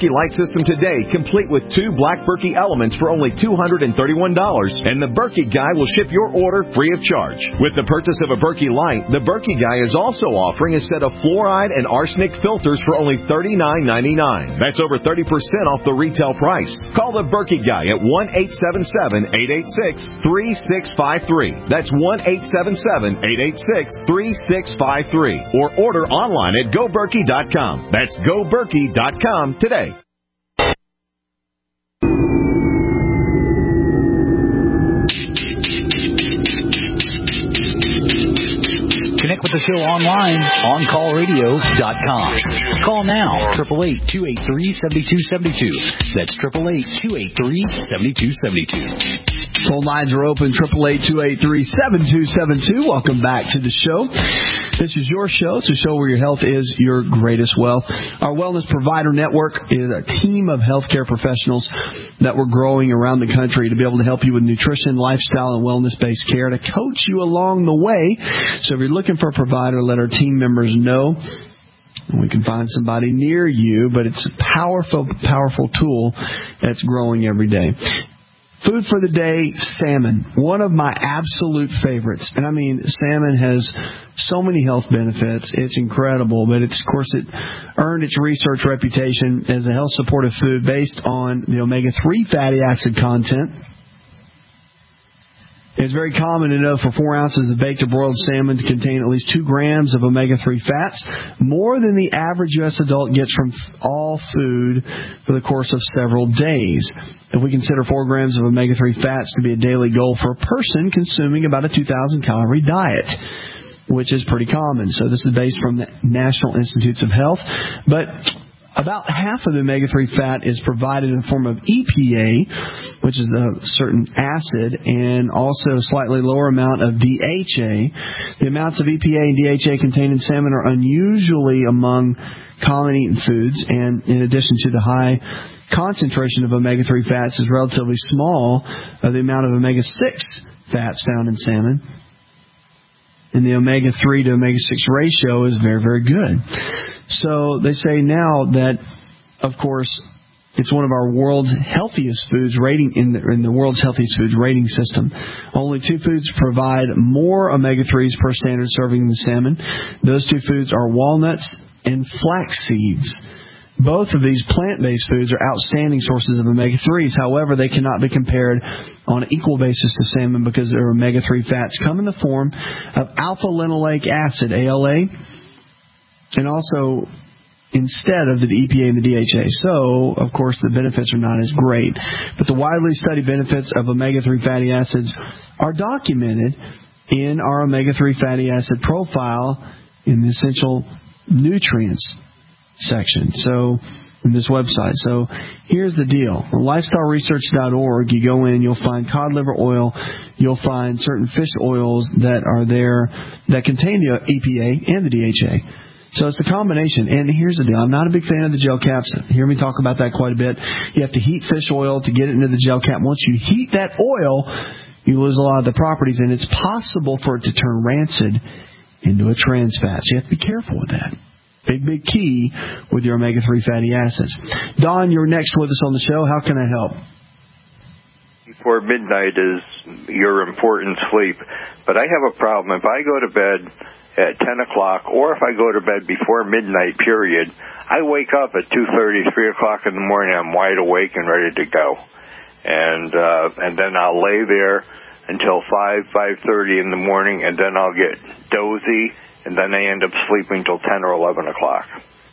system today, complete with two Black Berkey elements for only two hundred thirty-one dollars, and the Berkey Guy will ship your order free of charge. With the purchase of a Berkey Light, the Berkey Guy is also offering a set of fluoride and arsenic filters for only thirty-nine ninety-nine. That's over thirty percent off the retail price. Call the Berkey Guy at one eight seven seven, eight eight six, three six five three. That's one eight seven seven, eight eight six, three six five three. Or order online at go berkey dot com. That's go berkey dot com today. Connect with the show online, on call radio dot com. Call now, eight eight eight, two eight three, seven two seven two. That's eight eight eight, two eight three, seven two seven two. Phone lines are open, eight eight eight, two eight three, seven two seven two. Welcome back to the show. This is your show. It's a show where your health is your greatest wealth. Our Wellness Provider Network is a team of healthcare professionals that we're growing around the country to be able to help you with nutrition, lifestyle, and wellness-based care, to coach you along the way. So if you're looking for a provider, let our team members know. We can find somebody near you, but it's a powerful, powerful tool that's growing every day. Food for the day, salmon. One of my absolute favorites. And I mean, salmon has so many health benefits. It's incredible. But it's, of course, it earned its research reputation as a health supportive food based on the omega three fatty acid content. It's very common to know for four ounces of baked or broiled salmon to contain at least two grams of omega three fats, more than the average U S adult gets from all food for the course of several days. If we consider four grams of omega three fats to be a daily goal for a person consuming about a two thousand calorie diet, which is pretty common. So this is based from the National Institutes of Health. But about half of the omega three fat is provided in the form of E P A, which is a certain acid, and also a slightly lower amount of D H A. The amounts of E P A and D H A contained in salmon are unusually among common eaten foods, and in addition to the high concentration of omega three fats is relatively small of the amount of omega six fats found in salmon. And the omega three to omega six ratio is very, very good. So they say now that, of course, it's one of our world's healthiest foods rating in the, in the world's healthiest foods rating system. Only two foods provide more omega threes per standard serving than salmon. Those two foods are walnuts and flax seeds. Both of these plant-based foods are outstanding sources of omega threes. However, they cannot be compared on an equal basis to salmon because their omega three fats come in the form of alpha-linoleic acid, A L A, and also instead of the E P A and the D H A. So, of course, the benefits are not as great. But the widely studied benefits of omega three fatty acids are documented in our omega three fatty acid profile in the essential nutrients section. So, in this website. So, here's the deal. On lifestyle research dot org, you go in, you'll find cod liver oil, you'll find certain fish oils that are there that contain the E P A and the D H A. So it's the combination. And here's the deal. I'm not a big fan of the gel caps. You hear me talk about that quite a bit. You have to heat fish oil to get it into the gel cap. Once you heat that oil, you lose a lot of the properties, and it's possible for it to turn rancid into a trans fat. So you have to be careful with that. Big, big key with your omega three fatty acids. Don, you're next with us on the show. How can I help? Before midnight is your important sleep. But I have a problem. If I go to bed at ten o'clock, or if I go to bed before midnight period, I wake up at two thirty, three o'clock in the morning. I'm wide awake and ready to go. And uh, and then I'll lay there until five, five thirty in the morning, and then I'll get dozy, and then I end up sleeping till ten or eleven o'clock.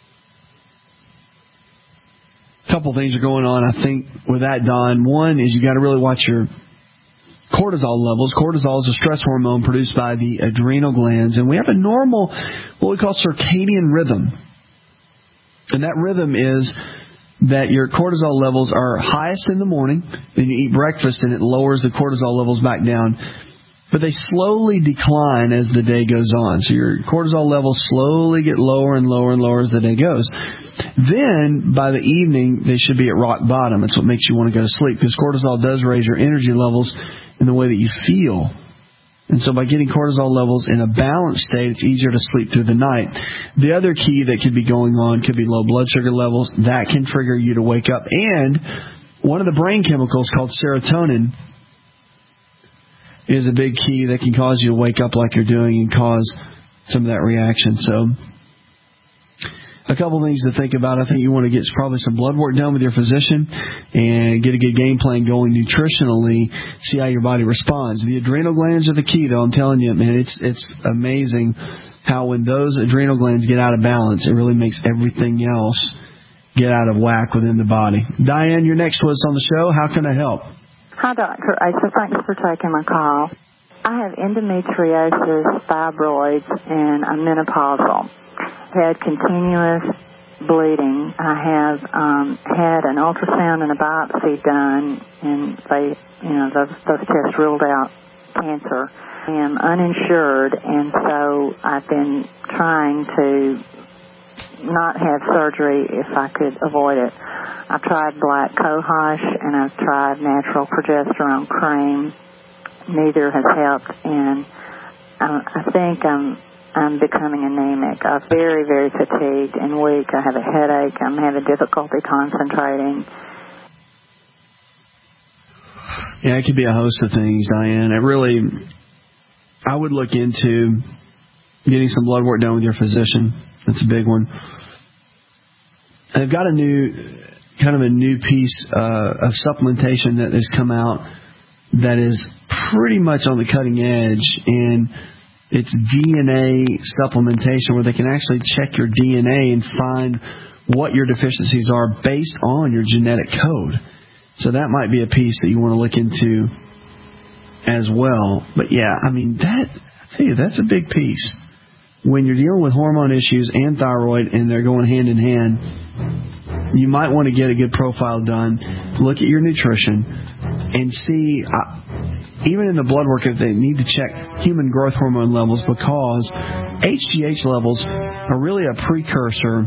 A couple things are going on, I think, with that, Don. One is you got to really watch your cortisol levels. Cortisol is a stress hormone produced by the adrenal glands, and we have a normal, what we call circadian rhythm. And that rhythm is that your cortisol levels are highest in the morning, then you eat breakfast, and it lowers the cortisol levels back down. But they slowly decline as the day goes on. So your cortisol levels slowly get lower and lower and lower as the day goes. Then, by the evening, they should be at rock bottom. That's what makes you want to go to sleep, because cortisol does raise your energy levels in the way that you feel And so by getting cortisol levels in a balanced state, it's easier to sleep through the night. The other key that could be going on could be low blood sugar levels. That can trigger you to wake up. And one of the brain chemicals called serotonin is a big key that can cause you to wake up like you're doing and cause some of that reaction. So a couple things to think about. I think you want to get probably some blood work done with your physician and get a good game plan going nutritionally, see how your body responds. The adrenal glands are the key, though. I'm telling you, man, it's it's amazing how when those adrenal glands get out of balance, it really makes everything else get out of whack within the body. Diane, you're next with us on the show. How can I help? Hi, Doctor Asa. Thanks for taking my call. I have endometriosis, fibroids, and I'm menopausal. Had continuous bleeding. I have um, had an ultrasound and a biopsy done, and they, you know, those, those tests ruled out cancer. I am uninsured, and so I've been trying to not have surgery if I could avoid it. I've tried black cohosh, and I've tried natural progesterone cream. Neither has helped, and I, I think I'm I'm becoming anemic. I'm very, very fatigued and weak. I have a headache. I'm having difficulty concentrating. Yeah, it could be a host of things, Diane. It really, I would look into getting some blood work done with your physician. That's a big one. I've got a new, kind of a new piece uh, of supplementation that has come out that is pretty much on the cutting edge, and it's D N A supplementation where they can actually check your D N A and find what your deficiencies are based on your genetic code. So that might be a piece that you want to look into as well. But yeah, I mean, that, I tell you, that's a big piece. When you're dealing with hormone issues and thyroid and they're going hand in hand, you might want to get a good profile done, look at your nutrition, and see, uh, even in the blood work, if they need to check human growth hormone levels, because H G H levels are really a precursor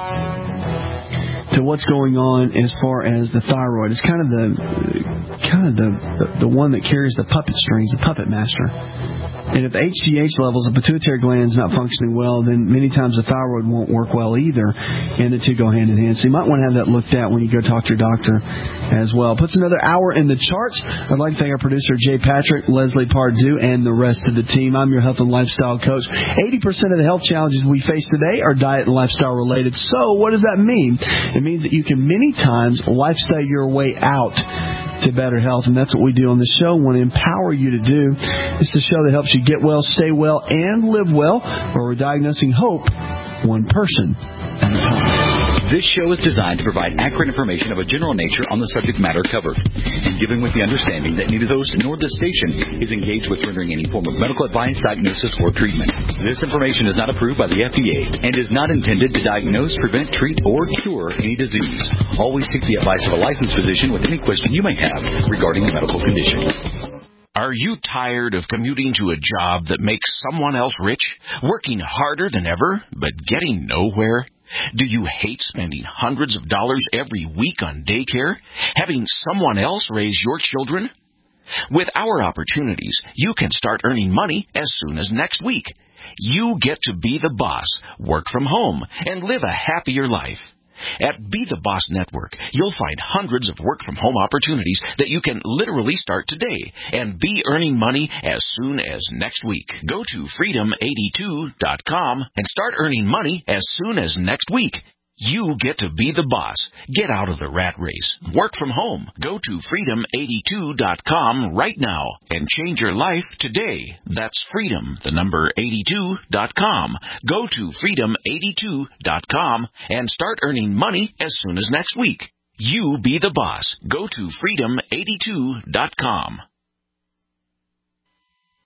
to what's going on as far as the thyroid. It's kind of the kind of the, the, the one that carries the puppet strings, the puppet master. And if the H G H levels, the pituitary gland is not functioning well, then many times the thyroid won't work well either, and the two go hand in hand. So you might want to have that looked at when you go talk to your doctor as well. Puts another hour in the charts. I'd like to thank our producer, Jay Patrick, Leslie Pardue, and the rest of the team. I'm your health and lifestyle coach. eighty percent of the health challenges we face today are diet and lifestyle related. So what does that mean? It means that you can many times lifestyle your way out to better health, and that's what we do on the show. We want to empower you to do. It's the show that helps you get well, stay well, and live well, where we're diagnosing hope one person at a time. This show is designed to provide accurate information of a general nature on the subject matter covered, and given with the understanding that neither the host nor the station is engaged with rendering any form of medical advice, diagnosis, or treatment. This information is not approved by the F D A and is not intended to diagnose, prevent, treat, or cure any disease. Always seek the advice of a licensed physician with any question you may have regarding a medical condition. Are you tired of commuting to a job that makes someone else rich, working harder than ever, but getting nowhere? Do you hate spending hundreds of dollars every week on daycare, having someone else raise your children? With our opportunities, you can start earning money as soon as next week. You get to be the boss, work from home, and live a happier life. At Be the Boss Network, you'll find hundreds of work-from-home opportunities that you can literally start today and be earning money as soon as next week. Go to freedom eighty-two dot com and start earning money as soon as next week. You get to be the boss. Get out of the rat race. Work from home. Go to freedom eighty-two dot com right now and change your life today. That's freedom, the number eighty-two dot com. Go to freedom eighty-two dot com and start earning money as soon as next week. You be the boss. Go to freedom eighty-two dot com.